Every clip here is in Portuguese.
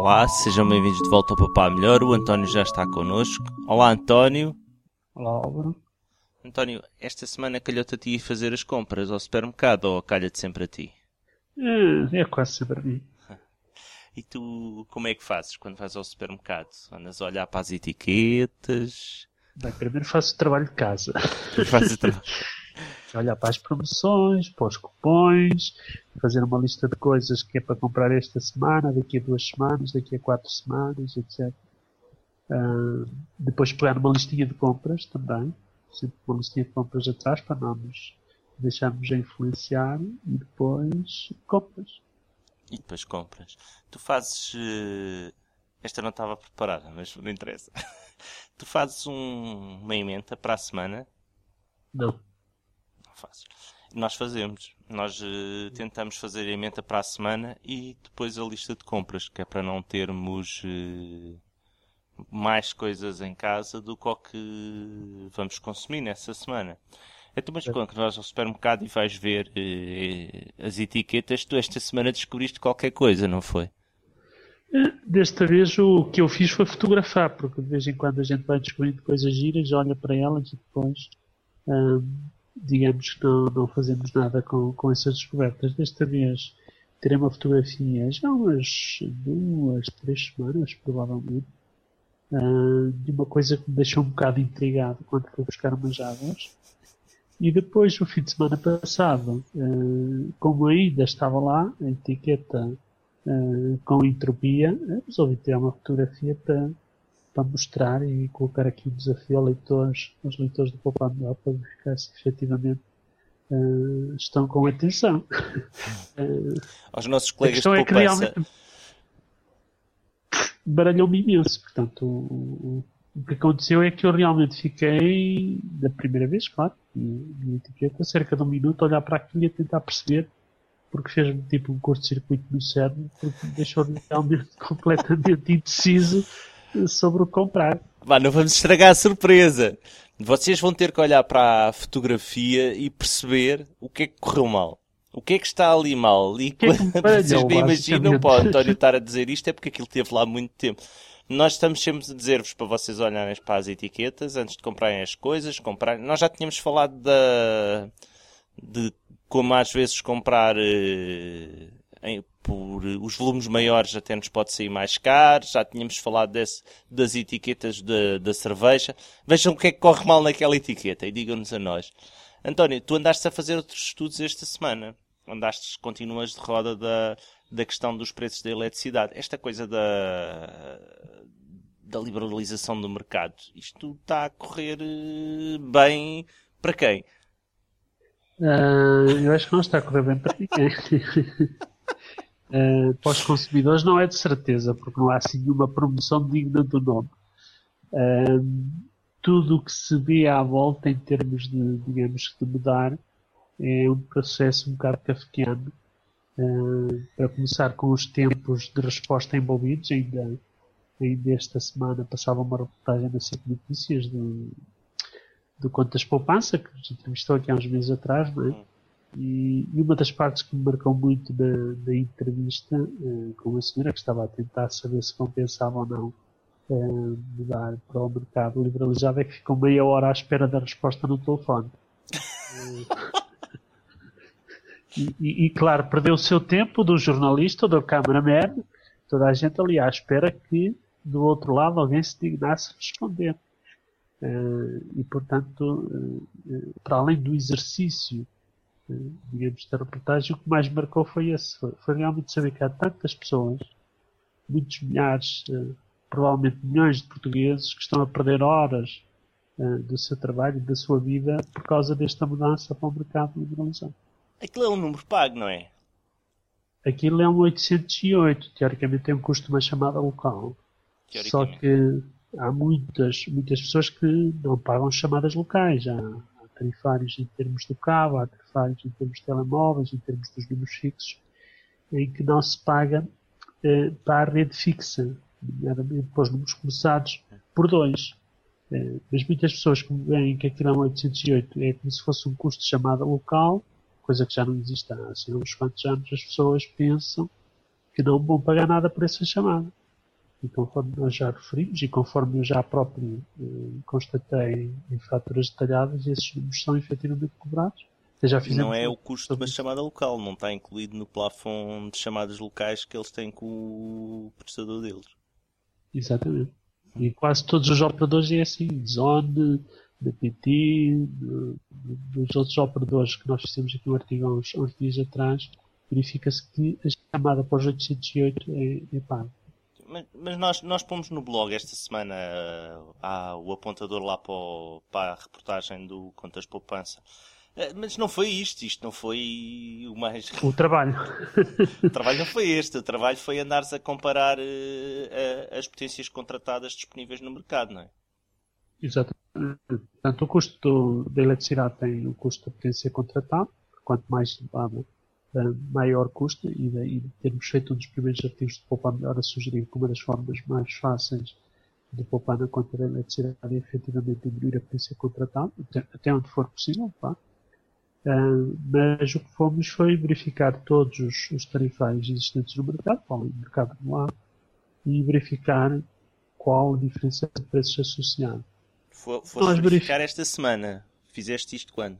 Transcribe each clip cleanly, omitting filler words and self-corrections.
Olá, sejam bem-vindos de volta ao Papá Melhor. O António já está connosco. Olá, António. Olá, Álvaro. António, esta semana calhou-te a ti fazer as compras ao supermercado ou calha-te sempre a ti? É quase sempre a mim. E tu, como é que fazes quando vais ao supermercado? Andas a olhar para as etiquetas? Bem, primeiro faço o trabalho de casa. Fazes o trabalho. Olhar para as promoções, para os cupons, fazer uma lista de coisas que é para comprar esta semana, daqui a 2 semanas, daqui a 4 semanas, etc. Depois pegar uma listinha de compras também, sempre uma listinha de compras atrás para não nos deixarmos a influenciar e depois compras. E depois compras. Tu fazes... Esta não estava preparada, mas não interessa. Tu fazes uma emenda para a semana? Não. Fácil. Nós fazemos. Nós tentamos fazer a emenda para a semana e depois a lista de compras, que é para não termos mais coisas em casa do que o que vamos consumir nessa semana. Então, mas quando vais ao supermercado e vais ver as etiquetas, tu esta semana descobriste qualquer coisa, não foi? Desta vez o que eu fiz foi fotografar, porque de vez em quando a gente vai descobrindo coisas giras, olha para elas e depois digamos que não fazemos nada com essas descobertas. Desta vez tirei uma fotografia já há umas 2, 3 semanas, provavelmente, de uma coisa que me deixou um bocado intrigado quando fui buscar umas águas. E depois, no fim de semana passado, como ainda estava lá, a etiqueta com entropia, resolvi tirar uma fotografia para mostrar e colocar aqui um desafio aos leitores do Papá Melhor para verificar se efetivamente estão com atenção. Aos nossos A colegas de questão é que poupança. realmente baralhou-me imenso. Portanto, o que aconteceu é que eu realmente fiquei, da primeira vez, claro, na etiqueta, cerca de 1 minuto a olhar para aquilo e a tentar perceber, porque fez-me tipo um curto-circuito no cérebro, porque me deixou realmente completamente indeciso sobre o que comprar. Vá, não vamos estragar a surpresa. Vocês vão ter que olhar para a fotografia e perceber o que é que correu mal. O que é que está ali mal? E que é que me vocês falhou, bem imaginam, basicamente? para o António estar a dizer isto é porque aquilo teve lá há muito tempo. Nós estamos sempre a dizer-vos para vocês olharem para as etiquetas antes de comprarem as coisas. Nós já tínhamos falado de como às vezes comprar por os volumes maiores até nos pode sair mais caro. Já tínhamos falado das etiquetas da cerveja. Vejam o que é que corre mal naquela etiqueta e digam-nos a nós. António, tu andaste a fazer outros estudos esta semana. Continuas de roda da questão dos preços da eletricidade. Esta coisa da liberalização do mercado. Isto está a correr bem para quem? Eu acho que não está a correr bem para ninguém. Para os consumidores não é de certeza, porque não há assim nenhuma promoção digna do nome. Tudo o que se vê à volta em termos de, digamos, de mudar é um processo um bocado kafkiano. Para começar com os tempos de resposta envolvidos, ainda esta semana passava uma reportagem na SIC Notícias do Contas Poupança, que nos entrevistou aqui há uns meses atrás, não é? E uma das partes que me marcou muito da entrevista com a senhora, que estava a tentar saber se compensava ou não mudar para o mercado liberalizado, é que ficou meia hora à espera da resposta no telefone. E claro, perdeu o seu tempo do jornalista, do cameraman, toda a gente ali à espera que do outro lado alguém se dignasse responder. E portanto, para além do exercício, digamos, da reportagem, o que mais marcou foi esse. Foi realmente saber que há tantas pessoas, muitos milhares, provavelmente milhões de portugueses que estão a perder horas do seu trabalho e da sua vida por causa desta mudança para o mercado liberalizado. Aquilo é um número pago, não é? Aquilo é um 808, teoricamente tem um custo de uma chamada local. Só que há muitas pessoas que não pagam chamadas locais. Há tarifários em termos do cabo, há tarifários em termos de telemóveis, em termos dos números fixos, em que não se paga para a rede fixa, nomeadamente para os números começados por 2. Mas muitas pessoas que veem que aquilo é um 808 é como se fosse um custo de chamada local, coisa que já não existe há assim, uns quantos anos. As pessoas pensam que não vão pagar nada por essa chamada. E conforme nós já referimos e conforme eu já próprio constatei em faturas detalhadas, esses números são efetivamente cobrados. Já E não fizemos é o custo de uma sobre isso. chamada local, não está incluído no plafond de chamadas locais que eles têm com o prestador deles. Exatamente. E quase todos os operadores é assim, Zone, BT, dos outros operadores que nós fizemos aqui um artigo há uns dias atrás, verifica-se que a chamada para os 808 é paga. Mas nós pomos no blog esta semana o apontador lá para a reportagem do Contas Poupança. Mas não foi isto não foi o mais... O trabalho. O trabalho não foi este, o trabalho foi andares a comparar as potências contratadas disponíveis no mercado, não é? Exatamente. Portanto, o custo da eletricidade tem o custo da potência contratada, quanto mais elevada, maior custo, e daí termos feito um dos primeiros artigos de Poupar Melhor a sugerir que uma das formas mais fáceis de poupar na conta da eletricidade é efetivamente diminuir a potência contratada, até onde for possível, claro. Mas o que fomos foi verificar todos os tarifários existentes no mercado, qual é o mercado regular, e verificar qual a diferença de preços associada. Foste verificar esta semana. Fizeste isto quando?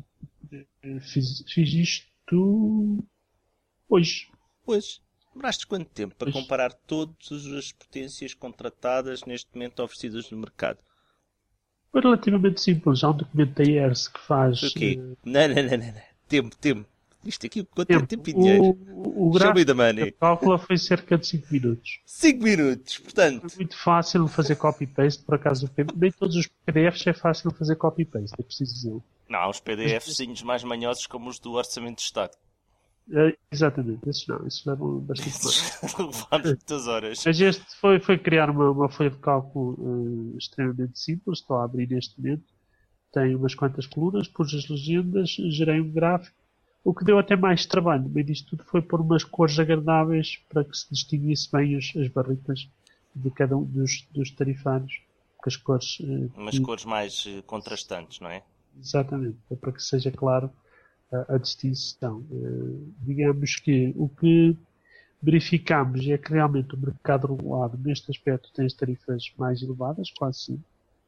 Fiz isto hoje. Hoje. Demoraste quanto tempo para comparar todas as potências contratadas neste momento oferecidas no mercado? Foi relativamente simples. Há um documento da IERS que faz... Foi o quê? Não. Tempo. Isto aqui, quanto tempo e dinheiro? O gráfico da cálcula foi cerca de 5 minutos. 5 minutos, portanto. Foi muito fácil fazer copy-paste, por acaso. Nem todos os PDFs é fácil fazer copy-paste, é preciso dizer. Não, os PDFzinhos mais manhosos como os do Orçamento de Estado. Exatamente, esses não, esses levam bastante mais. Levaram muitas horas. Mas este foi criar uma folha de cálculo extremamente simples, estou a abrir neste momento. Tem umas quantas colunas, pus as legendas, gerei um gráfico. O que deu até mais trabalho no meio disto tudo foi pôr umas cores agradáveis para que se distinguisse bem as barritas de cada um dos tarifários. Porque as cores... umas cores mais contrastantes, não é? Exatamente, para que seja claro a distinção. Digamos que o que verificamos é que realmente o mercado regulado neste aspecto tem as tarifas mais elevadas, quase sempre.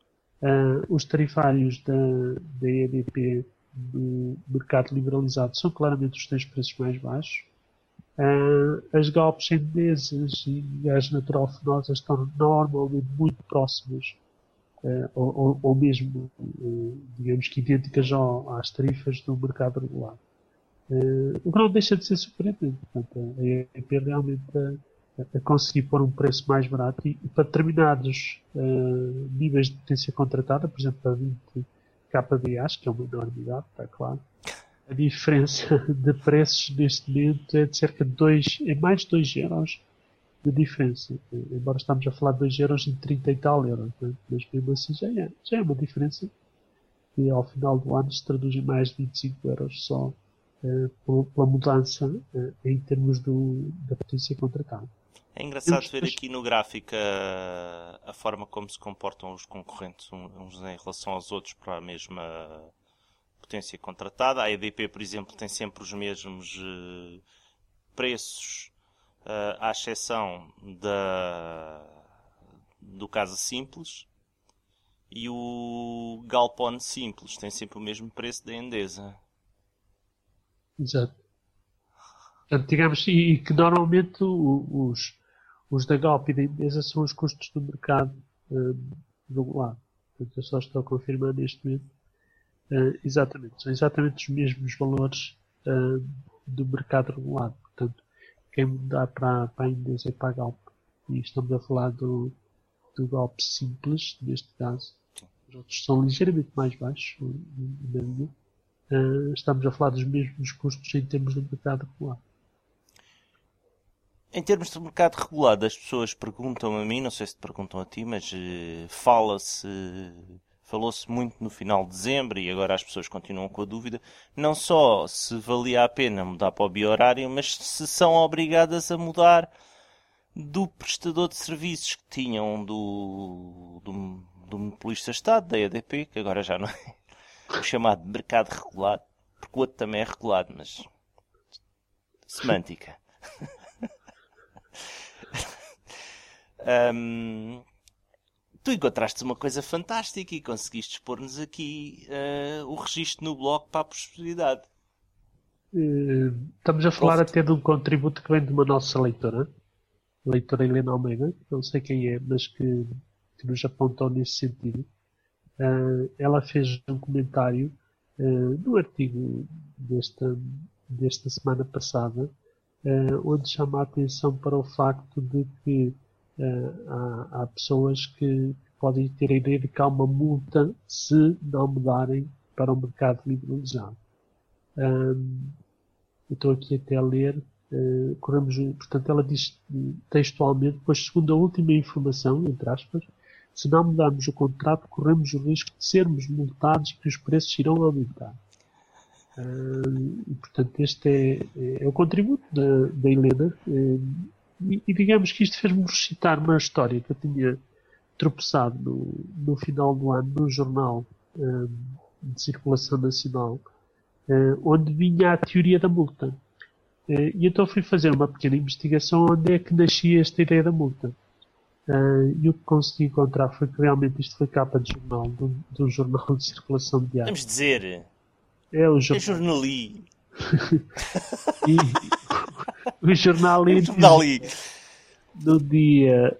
Os tarifários da EDP do mercado liberalizado são claramente os que têm os preços mais baixos. As Galpes Endesas e as Natural Fenosas estão normalmente muito próximas ou mesmo, digamos que idênticas às tarifas do mercado regulado. O que não deixa de ser surpreendente. Portanto, a EDP realmente a conseguir pôr um preço mais barato e para determinados níveis de potência contratada, por exemplo, para 20 kVA, que é uma enormidade, está claro, a diferença de preços neste momento é de cerca de mais de 2 euros de diferença. Embora estamos a falar de 2 euros em 30 e tal euros, né? Mas mesmo assim já é uma diferença que ao final do ano se traduz em mais de 25 euros só pela mudança em termos da potência contratada. É engraçado ver aqui no gráfico a forma como se comportam os concorrentes uns em relação aos outros para a mesma potência contratada. A EDP, por exemplo, tem sempre os mesmos preços, à exceção do Casa Simples, e o Galpone Simples tem sempre o mesmo preço da Endesa. Exato. Portanto, digamos, e que normalmente os da Galp e da Endesa são os custos do mercado regulado. Portanto, eu só estou a confirmar neste momento. Exatamente, são exatamente os mesmos valores do mercado regulado. Portanto, quem mudar para a Endesa e para a Galp, e estamos a falar do Galp Simples, neste caso, os outros são ligeiramente mais baixos, na linha. Estamos a falar dos mesmos custos em termos do mercado regulado. Em termos de mercado regulado, as pessoas perguntam a mim, não sei se te perguntam a ti, mas falou-se muito no final de dezembro e agora as pessoas continuam com a dúvida, não só se valia a pena mudar para o biohorário, mas se são obrigadas a mudar do prestador de serviços que tinham do monopolista Estado, da EDP, que agora já não é o chamado mercado regulado, porque o outro também é regulado, mas semântica. Tu encontraste uma coisa fantástica e conseguiste expor-nos aqui o registro no blog para a posterioridade. Estamos a falar até de um contributo que vem de uma nossa leitora Helena Almeida, não sei quem é, mas que nos apontou nesse sentido. Ela fez um comentário no artigo desta semana passada, onde chama a atenção para o facto de que há pessoas que podem ter a ideia de que há uma multa se não mudarem para o mercado liberalizado. Eu estou aqui até a ler, portanto ela diz textualmente, pois segundo a última informação, entre aspas, se não mudarmos o contrato, corremos o risco de sermos multados e que os preços irão aumentar. E, portanto, este é o contributo da Helena. E digamos que isto fez-me recitar uma história que eu tinha tropeçado no final do ano num jornal de circulação nacional, onde vinha a teoria da multa. E então fui fazer uma pequena investigação onde é que nascia esta ideia da multa. E o que consegui encontrar foi que realmente isto foi capa de jornal, de um jornal de circulação diária. Vamos dizer, é o jornalismo. E o jornal no dia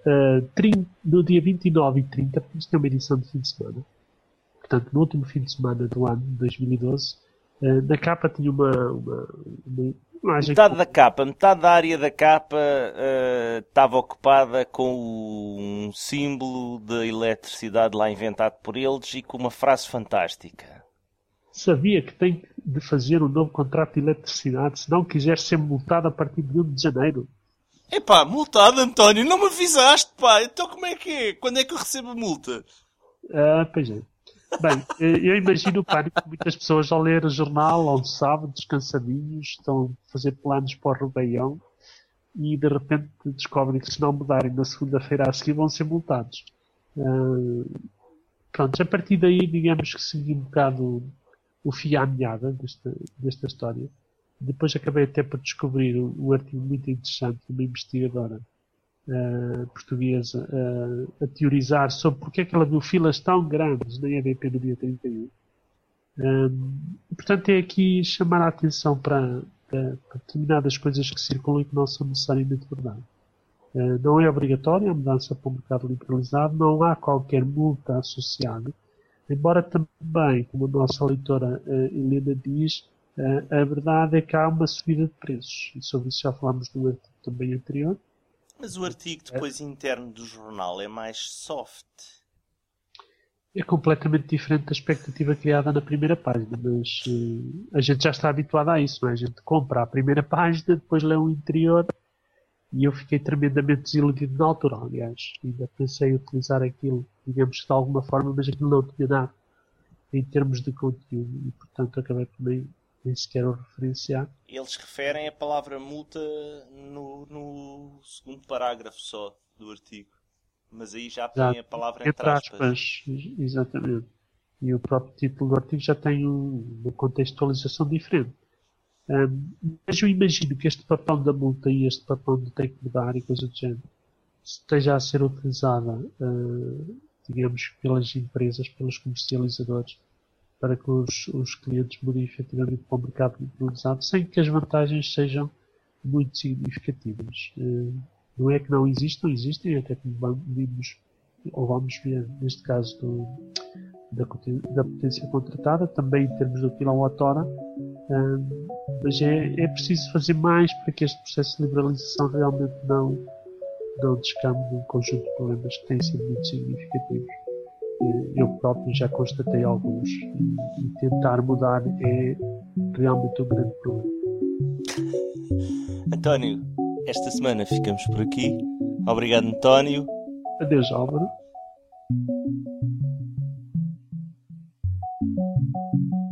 29 e 30, isto é uma edição de fim de semana, portanto no último fim de semana do ano de 2012, na capa tinha uma imagem. Metade da área da capa estava ocupada com um símbolo da eletricidade lá inventado por eles e com uma frase fantástica. Sabia que tem de fazer um novo contrato de eletricidade se não quiser ser multado a partir de 1 de janeiro. Epá, multado, António, não me avisaste, pá. Então como é que é? Quando é que eu recebo a multa? Pois é. Bem, eu imagino o pânico de muitas pessoas ao ler o jornal, ao sábado, descansadinhos, estão a fazer planos para o Rebeião e de repente descobrem que se não mudarem na segunda-feira a seguir vão ser multados. Pronto, a partir daí, digamos que segui um bocado o fio à meada desta história. Depois acabei até por descobrir um artigo muito interessante de uma investigadora portuguesa a teorizar sobre porque é que ela viu filas tão grandes na EDP no dia 31. Portanto, é aqui chamar a atenção para determinadas coisas que circulam e que não são necessariamente verdade. Não é obrigatória a mudança para o mercado liberalizado, não há qualquer multa associada, embora também, como a nossa leitora Helena diz, a verdade é que há uma subida de preços. E sobre isso já falámos no artigo também anterior. Mas o artigo depois interno do jornal é mais soft. É completamente diferente da expectativa criada na primeira página, mas a gente já está habituado a isso, não é? A gente compra a primeira página, depois lê o interior e eu fiquei tremendamente desiludido na altura, aliás. Ainda pensei em utilizar aquilo, digamos que de alguma forma, mas aquilo não tinha nada em termos de conteúdo e, portanto, acabei por nem sequer o referenciar. Eles referem a palavra multa no segundo parágrafo só do artigo. Mas aí já põe a palavra entre aspas. Exatamente. E o próprio título do artigo já tem uma contextualização diferente. Mas eu imagino que este papel da multa e este papel de tem que mudar e coisa do género esteja a ser utilizada, digamos, pelas empresas, pelos comercializadores, para que os clientes mudem efetivamente para o mercado liberalizado, sem que as vantagens sejam muito significativas. Não é que não existam, existem, até como vamos ver neste caso da potência contratada, também em termos do quilowatt-hora, mas é preciso fazer mais para que este processo de liberalização realmente não descambe num conjunto de problemas que têm sido muito significativos. Eu próprio já constatei alguns e tentar mudar é realmente um grande problema. António, esta semana ficamos por aqui. Obrigado, António. Adeus, Álvaro.